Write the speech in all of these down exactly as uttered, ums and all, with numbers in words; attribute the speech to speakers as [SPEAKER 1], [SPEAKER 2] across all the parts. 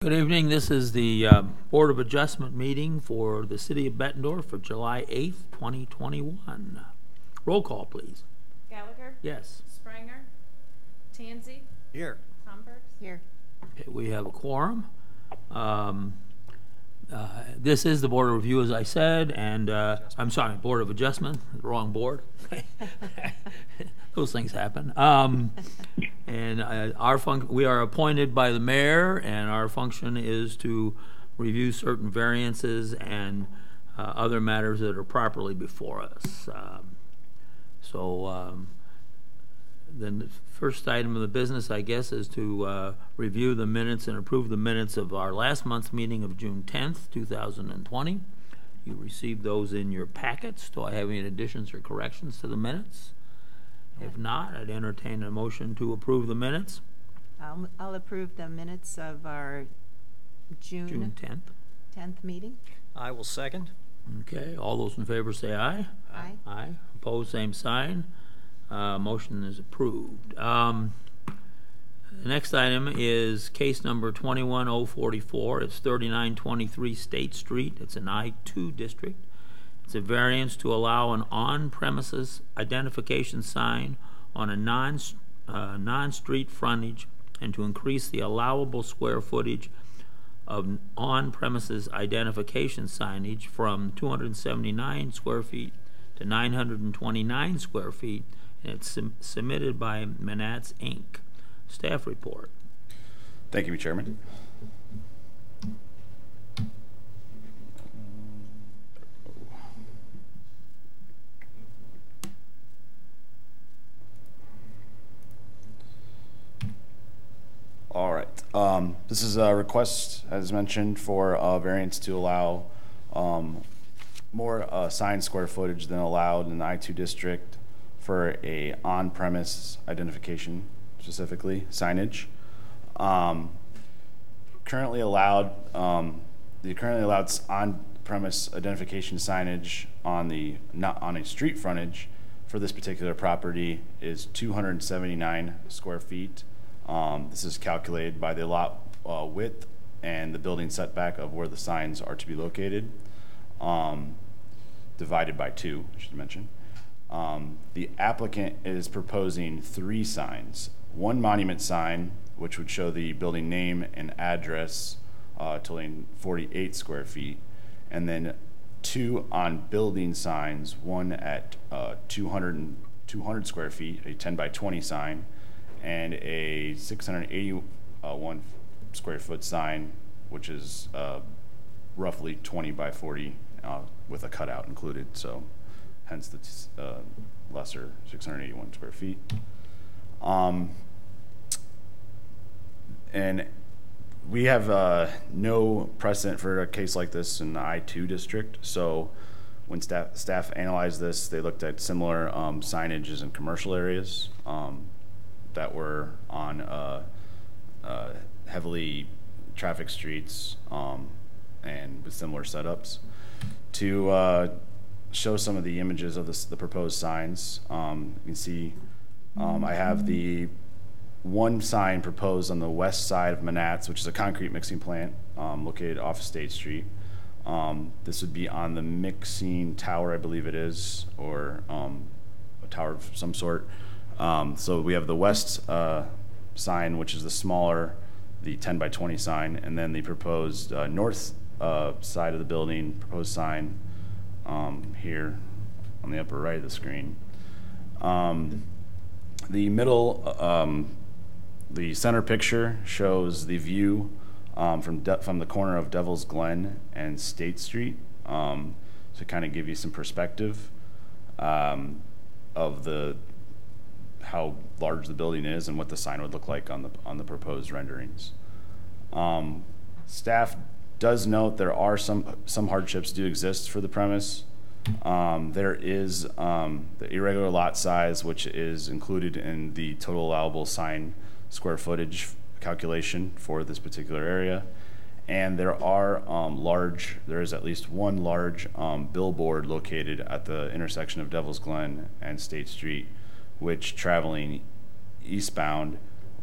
[SPEAKER 1] Good evening. This is the uh, Board of Adjustment meeting for the City of Bettendorf for July eighth, twenty twenty-one. Roll call, please.
[SPEAKER 2] Gallagher?
[SPEAKER 1] Yes.
[SPEAKER 2] Spranger? Tansey?
[SPEAKER 3] Here.
[SPEAKER 2] Tomberg?
[SPEAKER 4] Here.
[SPEAKER 1] Okay, we have a quorum. Um, uh, this is the Board of Review, as I said, and uh, I'm sorry, Board of Adjustment, the wrong board. Those things happen. Um, and uh, our func- we are appointed by the mayor, and our function is to review certain variances and uh, other matters that are properly before us. Um, so um, then the first item of the business, I guess, is to uh, review the minutes and approve the minutes of our last month's meeting of June tenth, two thousand twenty. You received those in your packets. Do I have any additions or corrections to the minutes? If not, I'd entertain a motion to approve the minutes.
[SPEAKER 4] I'll, I'll approve the minutes of our June,
[SPEAKER 1] June tenth.
[SPEAKER 4] tenth meeting.
[SPEAKER 3] I will second.
[SPEAKER 1] Okay, all those in favor say aye.
[SPEAKER 4] Aye.
[SPEAKER 1] Aye. Opposed, same sign. Uh, motion is approved. Um, the next item is case number twenty-one oh forty-four. It's thirty-nine twenty-three State Street. It's an I two district. It's a variance to allow an on-premises identification sign on a non, uh, non-street frontage and to increase the allowable square footage of on-premises identification signage from two hundred seventy-nine square feet to nine hundred twenty-nine square feet, and it's sum- submitted by Manats Incorporated. Staff report.
[SPEAKER 5] Thank you, Mister Chairman. All right. Um, this is a request, as mentioned, for a variance to allow um, more uh, sign square footage than allowed in the I two district for a on-premise identification, specifically signage. Um, currently allowed, um, the currently allowed on-premise identification signage on the not on a street frontage for this particular property is two hundred seventy-nine square feet. Um, this is calculated by the lot uh, width and the building setback of where the signs are to be located, um, divided by two, I should mention. Um, the applicant is proposing three signs. One monument sign, which would show the building name and address, uh, totaling forty-eight square feet, and then two on building signs, one at uh, two hundred, two hundred square feet, a ten by twenty sign, and a six hundred eighty-one square foot sign, which is uh, roughly twenty by forty uh, with a cutout included, so hence the t- uh, lesser six hundred eighty-one square feet. Um, and we have uh, no precedent for a case like this in the I two district, so when staff, staff analyzed this, they looked at similar um, signages in commercial areas um, that were on uh, uh, heavily traffic streets um, and with similar setups. To uh, show some of the images of this, the proposed signs, um, you can see um, I have the one sign proposed on the west side of Manats, which is a concrete mixing plant um, located off State Street. Um, this would be on the mixing tower, I believe it is, or um, a tower of some sort. Um, so we have the west uh, sign, which is the smaller, the ten by twenty sign, and then the proposed uh, north uh, side of the building, proposed sign um, here on the upper right of the screen. Um, the middle, um, the center picture shows the view um, from De- from the corner of Devil's Glen and State Street, um, to kind of give you some perspective um, of the how large the building is and what the sign would look like on the on the proposed renderings. Um, staff does note there are some some hardships do exist for the premise. Um, there is um, the irregular lot size, which is included in the total allowable sign square footage calculation for this particular area. And there are um, large, there is at least one large um, billboard located at the intersection of Devil's Glen and State Street, which traveling eastbound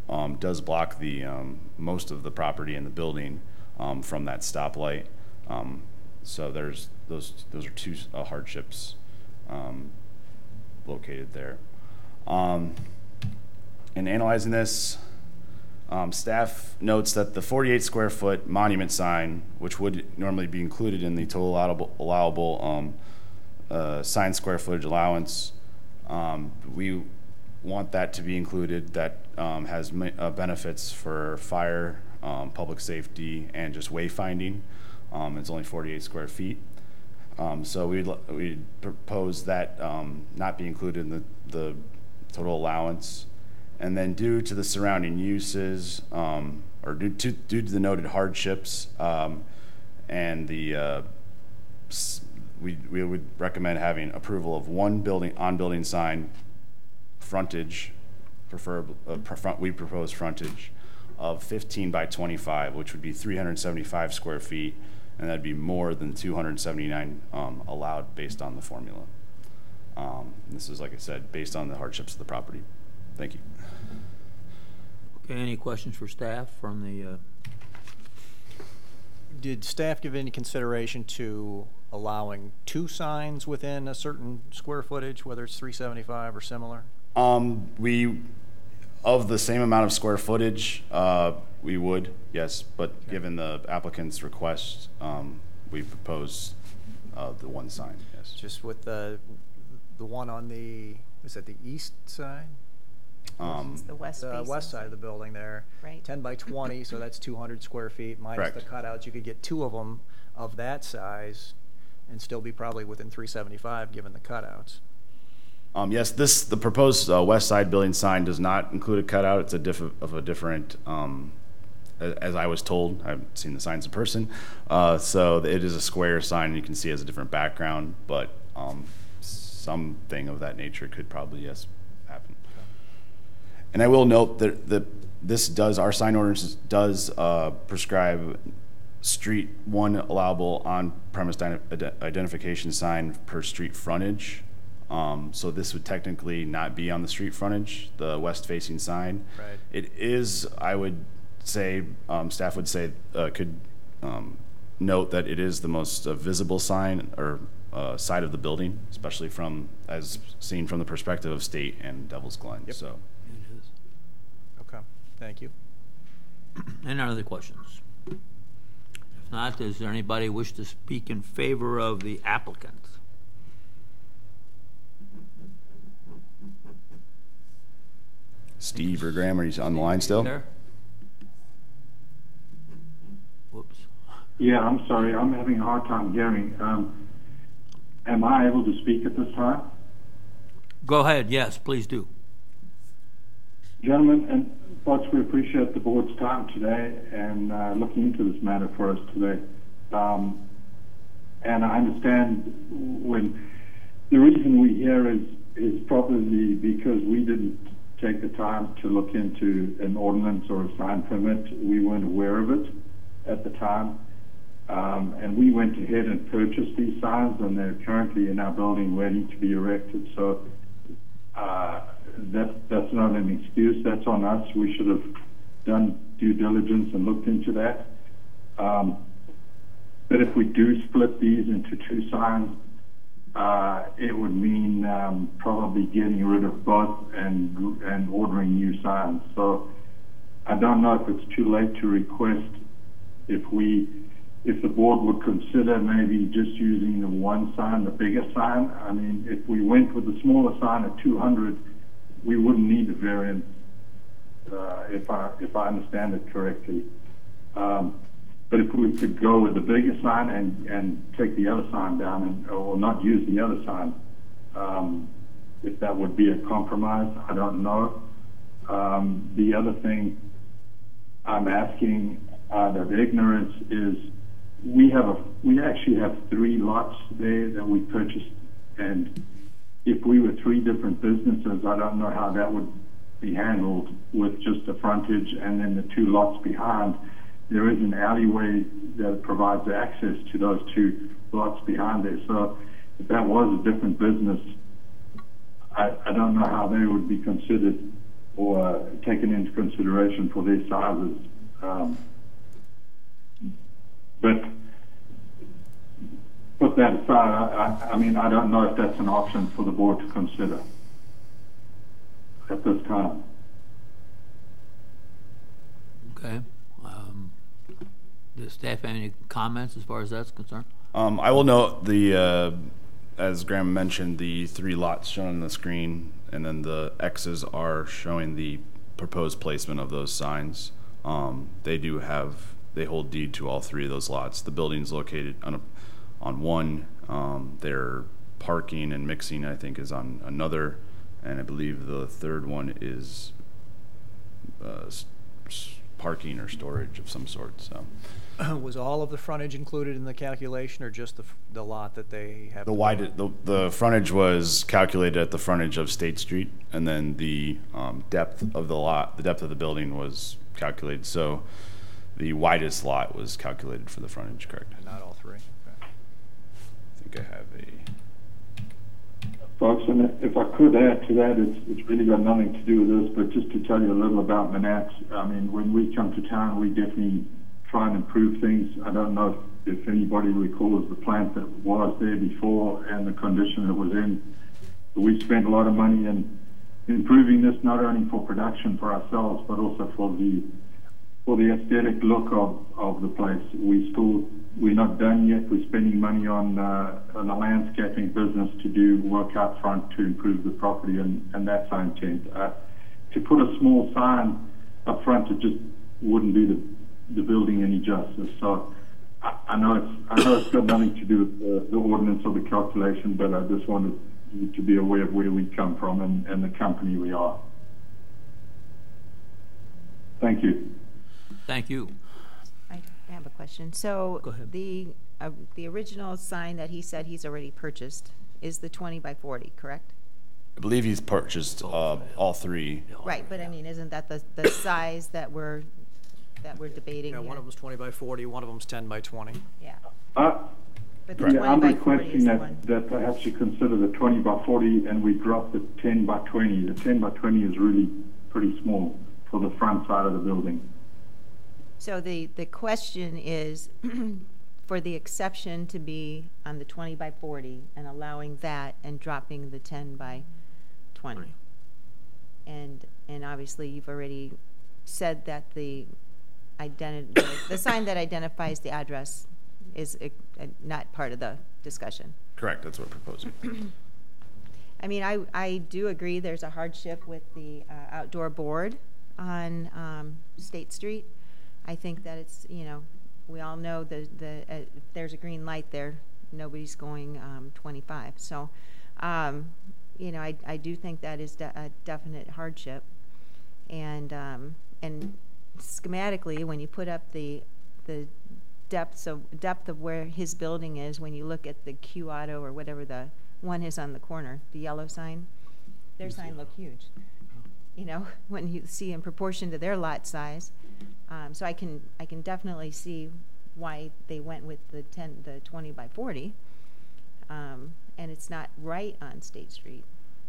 [SPEAKER 5] um, does block the um, most of the property in the building um, from that stoplight. Um, so there's those those are two uh, hardships um, located there. Um, in analyzing this, um, staff notes that the forty-eight square foot monument sign, which would normally be included in the total allowable, allowable um, uh, sign square footage allowance, um, we want that to be included. That um, has uh, benefits for fire, um, public safety, and just wayfinding. Um, it's only forty-eight square feet. Um, so we'd, we'd propose that um, not be included in the, the total allowance. And then due to the surrounding uses, um, or due to, due to the noted hardships, um, and the, uh, we, we would recommend having approval of one building, on-building sign frontage, prefer, uh, front, we propose frontage of fifteen by twenty-five, which would be three hundred seventy-five square feet, and that'd be more than two hundred seventy-nine um, allowed based on the formula. Um, this is, like I said, based on the hardships of the property. Thank you.
[SPEAKER 1] Okay, any questions for staff from the, uh,
[SPEAKER 3] Did staff give any consideration to allowing two signs within a certain square footage, whether it's three seventy-five or similar?
[SPEAKER 5] Um, we, of the same amount of square footage, uh, we would, yes, but okay. Given the applicant's request, um, we propose uh, the one sign, yes.
[SPEAKER 3] Just with the the one on the, is that the east side?
[SPEAKER 5] Um,
[SPEAKER 4] It's the west
[SPEAKER 3] The
[SPEAKER 4] facing
[SPEAKER 3] west side of the building there.
[SPEAKER 4] Right.
[SPEAKER 3] ten by twenty, so that's two hundred square feet minus
[SPEAKER 5] Correct.
[SPEAKER 3] the cutouts. You could get two of them of that size and still be probably within three seventy-five given the cutouts.
[SPEAKER 5] Um, yes, this the proposed uh, west side building sign does not include a cutout. It's a diff of a different, um, as, as I was told. I haven't seen the signs in person, uh, so it is a square sign. And you can see it has a different background, but um, something of that nature could probably yes happen. And I will note that that this does our sign ordinance does uh, prescribe street one allowable on-premise identification sign per street frontage. Um, so this would technically not be on the street frontage, the west-facing sign.
[SPEAKER 3] Right.
[SPEAKER 5] It is, I would say, um, staff would say, uh, could um, note that it is the most uh, visible sign or uh, side of the building, especially from, as seen from the perspective of State and Devil's Glen.
[SPEAKER 3] Yep.
[SPEAKER 5] So,
[SPEAKER 1] it is.
[SPEAKER 3] Okay, thank you.
[SPEAKER 1] Any other questions? If not, does there anybody wish to speak in favor of the applicant?
[SPEAKER 5] Steve or Graham, are you on the line still?
[SPEAKER 1] There? Whoops.
[SPEAKER 6] Yeah, I'm sorry. I'm having a hard time hearing. Um, am I able to speak at this time?
[SPEAKER 1] Go ahead. Yes, please do.
[SPEAKER 6] Gentlemen and folks, we appreciate the board's time today and uh, looking into this matter for us today. Um, and I understand when the reason we're here is, is probably because we didn't take the time to look into an ordinance or a sign permit. We weren't aware of it at the time. Um, and we went ahead and purchased these signs, and they're currently in our building waiting to be erected. So uh, that, that's not an excuse. That's on us. We should have done due diligence and looked into that. Um, but if we do split these into two signs, Uh, it would mean um, probably getting rid of both and and ordering new signs. So I don't know if it's too late to request if we, if the board would consider maybe just using the one sign, the bigger sign. I mean, if we went with the smaller sign at two hundred, we wouldn't need a variance. Uh, if I if I understand it correctly. Um, But if we could go with the bigger sign and, and take the other sign down and or not use the other sign, um, if that would be a compromise, I don't know. Um, the other thing I'm asking out of ignorance is we have a we actually have three lots there that we purchased, and if we were three different businesses, I don't know how that would be handled with just the frontage and then the two lots behind. There is an alleyway that provides access to those two lots behind there. So if that was a different business, I, I don't know how they would be considered or uh, taken into consideration for their sizes. Um, but put that aside, I, I, I mean, I don't know if that's an option for the board to consider at this time.
[SPEAKER 1] Okay. Um, does staff have any comments as far as that's concerned?
[SPEAKER 5] Um, I will note the, uh, as Graham mentioned, the three lots shown on the screen, and then the X's are showing the proposed placement of those signs. Um, they do have, they hold deed to all three of those lots. The building's located on a, on one. Um, their parking and mixing, I think, is on another, and I believe the third one is uh, s- s- parking or storage of some sort. So.
[SPEAKER 3] Was all of the frontage included in the calculation, or just the, f- the lot that they have?
[SPEAKER 5] The wide, the, the frontage was calculated at the frontage of State Street, and then the um, depth of the lot, the depth of the building was calculated. So the widest lot was calculated for the frontage, correct?
[SPEAKER 3] Not all three. Okay.
[SPEAKER 5] I think I have a.
[SPEAKER 6] Folks, and if I could add to that, it's, it's really got nothing to do with this, but just to tell you a little about Manat. I mean, when we come to town, we definitely try and improve things. I don't know if, if anybody recalls the plant that was there before and the condition it was in. We spent a lot of money in improving this, not only for production for ourselves, but also for the for the aesthetic look of, of the place. We still, we're not done yet. We're spending money on, uh, on a landscaping business to do work out front to improve the property, and, and that's our intent. Uh, to put a small sign up front, it just wouldn't do the the building any justice. So I, I know it's I know it's got nothing to do with the, the ordinance or the calculation, but I just wanted you to be aware of where we come from and, and the company we are. Thank you.
[SPEAKER 1] Thank you.
[SPEAKER 4] I have a question. So
[SPEAKER 1] Go ahead.
[SPEAKER 4] the, uh, the original sign that he said he's already purchased is the twenty by forty, correct?
[SPEAKER 5] I believe he's purchased uh, all three.
[SPEAKER 4] Right, but I mean, isn't that the, the size that we're, that we're debating
[SPEAKER 3] Yeah,
[SPEAKER 4] here?
[SPEAKER 3] one of them's twenty by forty, one of them's ten by twenty.
[SPEAKER 4] Yeah.
[SPEAKER 6] Uh,
[SPEAKER 4] But the
[SPEAKER 6] yeah, I'm
[SPEAKER 4] twenty by forty is
[SPEAKER 6] requesting
[SPEAKER 4] the
[SPEAKER 6] that,
[SPEAKER 4] one.
[SPEAKER 6] that perhaps you consider the twenty by forty and we drop the ten by twenty. The ten by twenty is really pretty small for the front side of the building.
[SPEAKER 4] So the, the question is for the exception to be on the twenty by forty and allowing that and dropping the ten by twenty. And, and obviously you've already said that the identi- the, the sign that identifies the address is uh, uh, not part of the discussion.
[SPEAKER 5] Correct, that's what we're proposing.
[SPEAKER 4] I mean, I, I do agree there's a hardship with the uh, outdoor board on um, State Street. I think that it's, you know, we all know the, the, uh, if there's a green light there, nobody's going um, twenty-five. So, um, you know, I, I do think that is de- a definite hardship. And, um, and schematically, when you put up the, the depths of, depth of where his building is, when you look at the Q Auto or whatever the one is on the corner, the yellow sign, their sign look huge. You know, when you see in proportion to their lot size. Um, so I can, I can definitely see why they went with the ten, the twenty by forty. Um, and it's not right on State Street.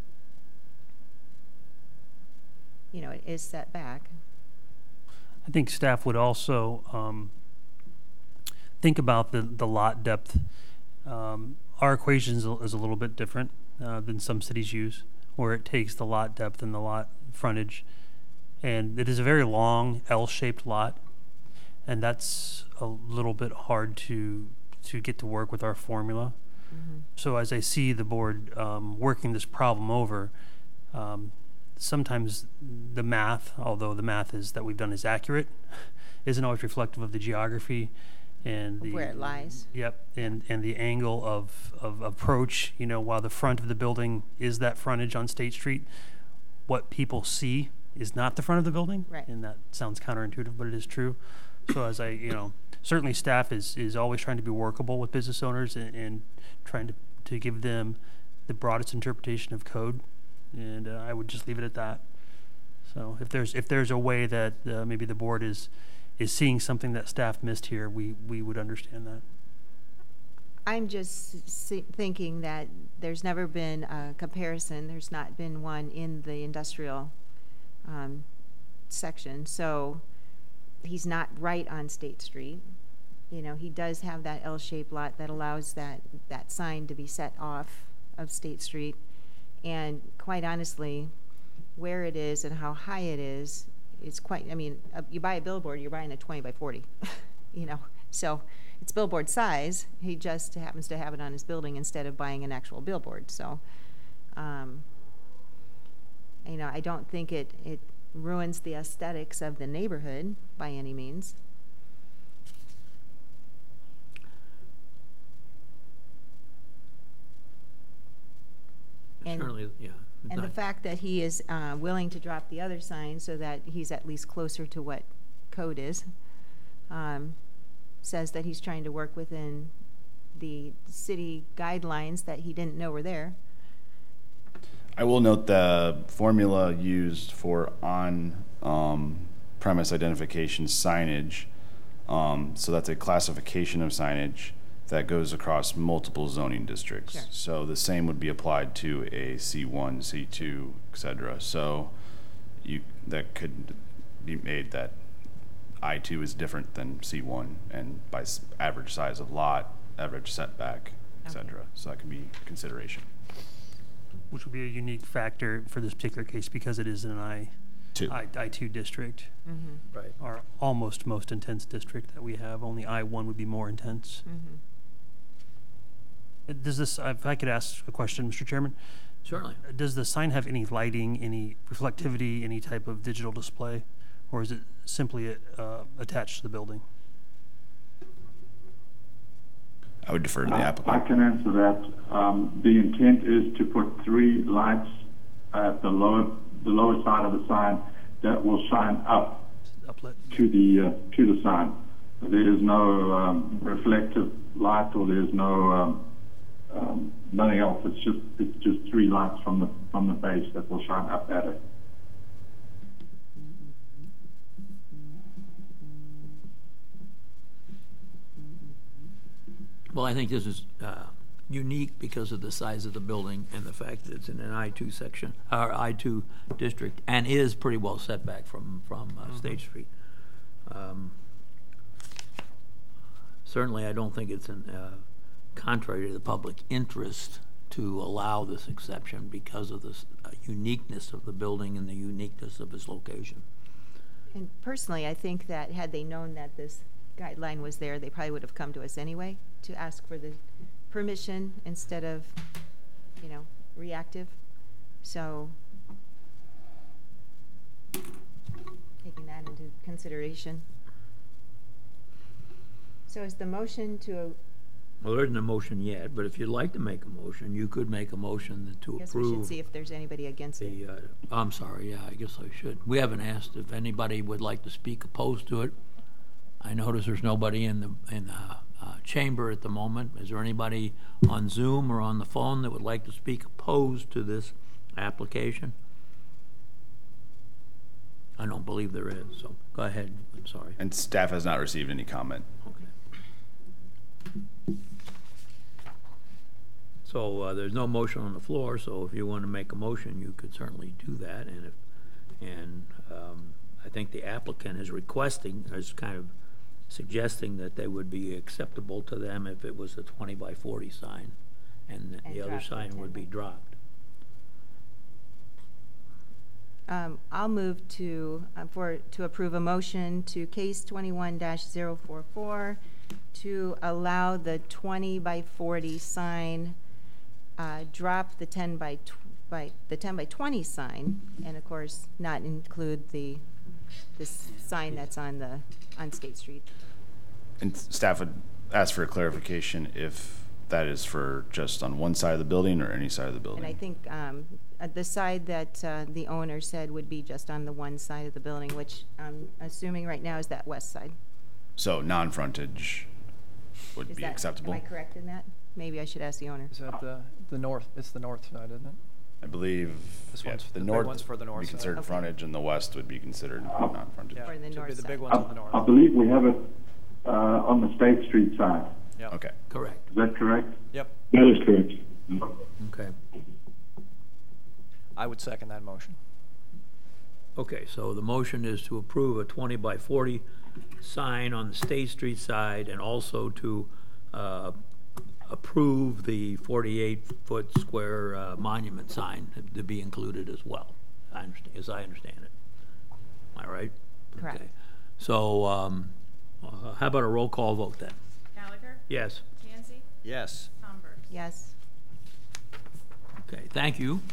[SPEAKER 4] You know, it is set back.
[SPEAKER 7] I think staff would also um, think about the, the lot depth. Um, our equation is a, is a little bit different uh, than some cities use, where it takes the lot depth and the lot frontage. And it is a very long L-shaped lot, and that's a little bit hard to to get to work with our formula. Mm-hmm. So as I see the board um, working this problem over, um, sometimes the math, although the math is that we've done is accurate, isn't always reflective of the geography and the
[SPEAKER 4] Where it lies.
[SPEAKER 7] Yep, and and the angle of of approach. You know, while the front of the building is that frontage on State Street, what people see is not the front of the building.
[SPEAKER 4] Right.
[SPEAKER 7] And that sounds counterintuitive, but it is true. So as I, you know, certainly staff is is always trying to be workable with business owners and, and trying to to give them the broadest interpretation of code. And uh, I would just leave it at that. So if there's if there's a way that uh, maybe the board is is seeing something that staff missed here, we we would understand that.
[SPEAKER 4] I'm just see, thinking that there's never been a comparison. There's not been one in the industrial um, section. So he's not right on State Street. You know, he does have that L-shaped lot that allows that, that sign to be set off of State Street. And quite honestly, where it is and how high it is, it's quite, I mean, uh, you buy a billboard, you're buying a twenty by forty, you know. So it's billboard size. He just happens to have it on his building instead of buying an actual billboard. So, um, you know, I don't think it, it ruins the aesthetics of the neighborhood by any means. And-
[SPEAKER 1] Certainly, yeah.
[SPEAKER 4] And the
[SPEAKER 1] Not-
[SPEAKER 4] fact that he is uh, willing to drop the other sign so that he's at least closer to what code is, um, says that he's trying to work within the city guidelines that he didn't know were there.
[SPEAKER 5] I will note the formula used for on um, premise identification signage. Um, so that's a classification of signage that goes across multiple zoning districts.
[SPEAKER 4] Sure.
[SPEAKER 5] So the same would be applied to a C one, C two, et cetera. So you, that could be made that I two is different than C one, and by s- average size of lot, average setback, et
[SPEAKER 4] Okay.
[SPEAKER 5] cetera. So that could be consideration.
[SPEAKER 7] Which would be a unique factor for this particular case because it is an I,
[SPEAKER 5] Two.
[SPEAKER 7] I, I two district,
[SPEAKER 4] Mm-hmm.
[SPEAKER 1] Right.
[SPEAKER 7] our almost most intense district that we have. Only I one would be more intense.
[SPEAKER 4] Mm-hmm.
[SPEAKER 7] Uh, Does this, if I could ask a question, Mister Chairman,
[SPEAKER 1] Certainly.
[SPEAKER 7] uh, does the sign have any lighting, any reflectivity, any type of digital display? Or is it simply uh, attached to the building?
[SPEAKER 5] I would defer to the
[SPEAKER 6] I I
[SPEAKER 5] applicant.
[SPEAKER 6] can answer that. Um, The intent is to put three lights at the lower, the lower side of the sign that will shine up
[SPEAKER 7] Uplit?
[SPEAKER 6] to the, uh, to the sign. There is no um, reflective light, or there's no, um, um, nothing else. It's just, it's just three lights from the, from the base that will shine up at it.
[SPEAKER 1] Well, I think this is uh, unique because of the size of the building and the fact that it's in an I two section, or I two district, and is pretty well set back from, from uh, State Street. Um, Certainly, I don't think it's in, uh, contrary to the public interest to allow this exception because of the s- uh, uniqueness of the building and the uniqueness of its location.
[SPEAKER 4] And personally, I think that had they known that this guideline was there, they probably would have come to us anyway to ask for the permission instead of, you know, reactive. So, taking that into consideration. So is the motion to,
[SPEAKER 1] Well, there isn't a motion yet, but if you'd like to make a motion, you could make a motion to
[SPEAKER 4] I guess we should
[SPEAKER 1] approve
[SPEAKER 4] see if there's anybody against it.
[SPEAKER 1] the, uh, I'm sorry, yeah, I guess I should. We haven't asked if anybody would like to speak opposed to it. I notice there's nobody in the, in the uh, chamber at the moment. Is there anybody on Zoom or on the phone that would like to speak opposed to this application? I don't believe there is, so go ahead, I'm sorry.
[SPEAKER 5] And staff has not received any comment.
[SPEAKER 1] Okay. So uh, there's no motion on the floor, so if you want to make a motion, you could certainly do that. And if, and um, I think the applicant is requesting, is kind of suggesting that they would be acceptable to them if it was a twenty by forty sign, and
[SPEAKER 4] And
[SPEAKER 1] the other
[SPEAKER 4] drop the
[SPEAKER 1] sign would be
[SPEAKER 4] ten.
[SPEAKER 1] dropped.
[SPEAKER 4] Um, I'll move to, uh, for, to approve a motion to case twenty-one dash zero four four to allow the twenty by forty sign, uh, drop the ten by, tw- by, the ten by twenty sign, and of course, not include the, this sign that's on the, on State Street.
[SPEAKER 5] And staff would ask for a clarification if that is for just on one side of the building or any side of the building.
[SPEAKER 4] And I think, um, uh, the side that, uh, the owner said would be just on the one side of the building, which I'm assuming right now is that west side.
[SPEAKER 5] So non-frontage would
[SPEAKER 4] Is
[SPEAKER 5] be
[SPEAKER 4] that,
[SPEAKER 5] acceptable.
[SPEAKER 4] am I correct in that? Maybe I should ask the owner.
[SPEAKER 3] Is that the, the north, it's the north side, isn't it?
[SPEAKER 5] I believe
[SPEAKER 3] This
[SPEAKER 5] yeah,
[SPEAKER 3] one's-
[SPEAKER 5] the
[SPEAKER 3] the big
[SPEAKER 5] north
[SPEAKER 3] one's for the north
[SPEAKER 5] would be
[SPEAKER 3] side.
[SPEAKER 5] considered
[SPEAKER 4] Okay.
[SPEAKER 5] frontage, and the west would be considered non-frontage.
[SPEAKER 3] Yeah,
[SPEAKER 4] Or the
[SPEAKER 3] so it'd be
[SPEAKER 4] north
[SPEAKER 3] the big
[SPEAKER 4] side.
[SPEAKER 3] one to the
[SPEAKER 6] I,
[SPEAKER 3] north.
[SPEAKER 6] I believe we have it uh, on the State Street side.
[SPEAKER 3] Yeah.
[SPEAKER 5] Okay.
[SPEAKER 1] Correct.
[SPEAKER 6] Is that correct?
[SPEAKER 3] Yep,
[SPEAKER 6] That is correct.
[SPEAKER 1] Okay.
[SPEAKER 3] I would second that motion.
[SPEAKER 1] Okay, so the motion is to approve a twenty by forty sign on the State Street side and also to uh, approve the forty-eight foot square uh, monument sign to be included as well, I understand, as I understand it. Am I right?
[SPEAKER 4] Correct.
[SPEAKER 1] Okay. So um, uh, how about a roll call vote then?
[SPEAKER 2] Gallagher?
[SPEAKER 1] Yes.
[SPEAKER 2] Tansey?
[SPEAKER 3] Yes.
[SPEAKER 2] Comberg?
[SPEAKER 4] Yes.
[SPEAKER 1] Okay, thank you.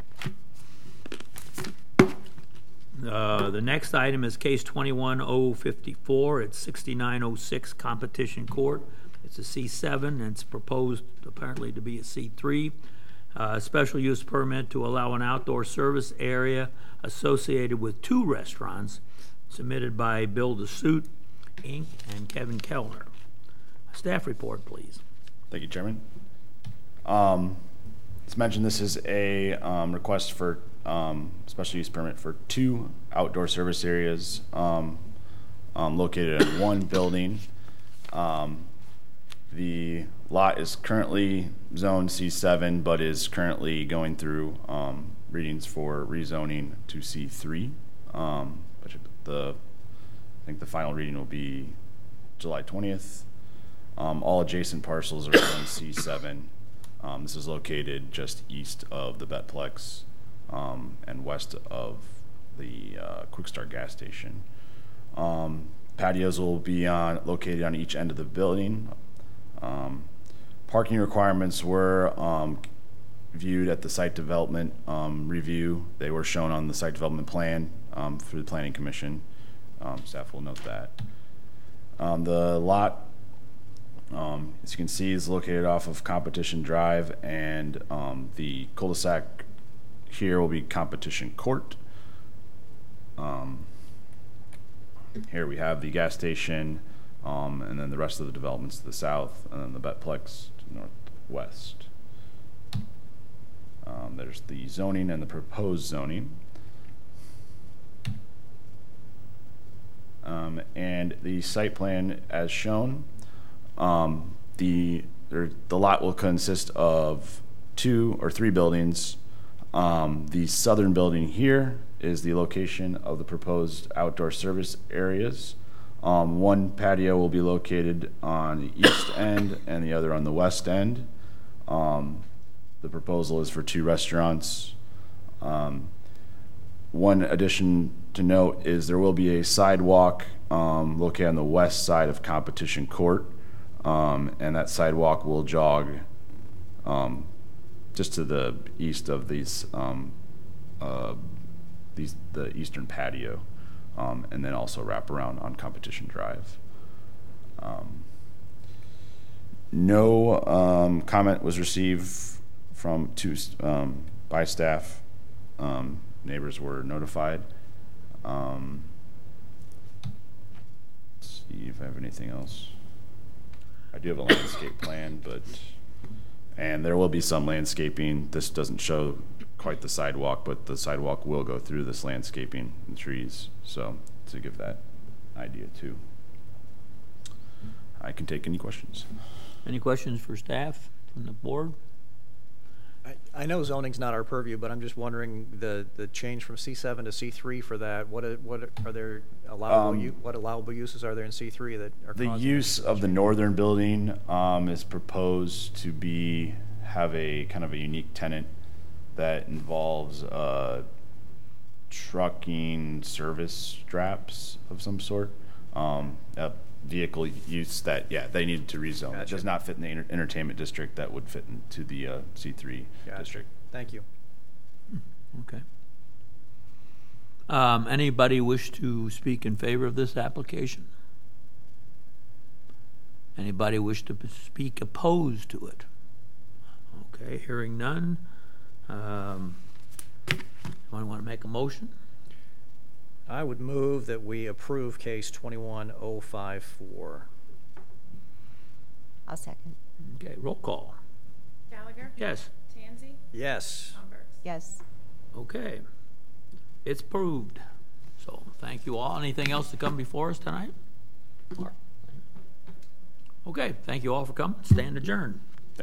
[SPEAKER 1] Uh, The next item is case twenty-one oh fifty-four. It's sixty-nine oh six Competition Court. It's a C seven, and it's proposed apparently to be a C three. Uh, Special use permit to allow an outdoor service area associated with two restaurants, submitted by Bill DeSuit, Incorporated, and Kevin Kellner. Staff report, please.
[SPEAKER 5] Thank you, Chairman. Um, as mentioned, this is a um, request for um, special use permit for two outdoor service areas um, um, located in one building. Um, the lot is currently zoned C seven, but is currently going through um, readings for rezoning to C three. Um, which the I think the final reading will be July twentieth. Um, all adjacent parcels are zoned C seven. Um, this is located just east of the Betplex um, and west of the uh, Quick Start gas station. Um, patios will be on located on each end of the building. Um, parking requirements were um, viewed at the site development um, review. They were shown on the site development plan um, through the Planning Commission. Um, staff will note that. Um, the lot, um, as you can see, is located off of Competition Drive, and um, the cul-de-sac here will be Competition Court. Um, here we have the gas station, um, and then the rest of the developments to the south, and then the Betplex to the northwest. Um, there's the zoning and the proposed zoning. Um, and the site plan as shown, um, the there, the lot will consist of two or three buildings. Um, the southern building here is the location of the proposed outdoor service areas. Um, one patio will be located on the east end and the other on the west end. Um, the proposal is for two restaurants. Um, one addition to note is there will be a sidewalk um, located on the west side of Competition Court, um, and that sidewalk will jog um, just to the east of these, um, uh, these the eastern patio, um, and then also wrap around on Competition Drive. Um, no um, comment was received from two um, by staff. Um, neighbors were notified. Um, let's see if I have anything else. I do have a landscape plan, but and there will be some landscaping. This doesn't show quite the sidewalk, but the sidewalk will go through this landscaping and trees. So to give that idea too. I can take any questions.
[SPEAKER 1] Any questions for staff from the board?
[SPEAKER 3] I, I know zoning's not our purview, but I'm just wondering the, the change from C seven to C three for that. What are, what are there allowable
[SPEAKER 5] Um,
[SPEAKER 3] u- what allowable uses are there in C three that are
[SPEAKER 5] The
[SPEAKER 3] causing
[SPEAKER 5] use
[SPEAKER 3] this
[SPEAKER 5] of the
[SPEAKER 3] change?
[SPEAKER 5] northern building um, is proposed to be have a kind of a unique tenant that involves uh, trucking service straps of some sort. Um, a vehicle use that, yeah, they needed to rezone. That
[SPEAKER 3] Gotcha.
[SPEAKER 5] does not fit in the enter- entertainment district. That would fit into the uh, C three
[SPEAKER 3] Gotcha.
[SPEAKER 5] district.
[SPEAKER 3] Thank you.
[SPEAKER 1] Okay. Um, anybody wish to speak in favor of this application? Anybody wish to p- speak opposed to it? Okay, hearing none. Um, anyone want to make a motion?
[SPEAKER 3] I would move that we approve case twenty-one oh five four.
[SPEAKER 4] I'll second.
[SPEAKER 1] Okay, roll call.
[SPEAKER 2] Gallagher?
[SPEAKER 1] Yes.
[SPEAKER 2] Tansey?
[SPEAKER 3] Yes.
[SPEAKER 2] Comberg?
[SPEAKER 4] Yes.
[SPEAKER 1] Okay. It's approved. So thank you all. Anything else to come before us tonight? Okay, thank you all for coming. Stand adjourned.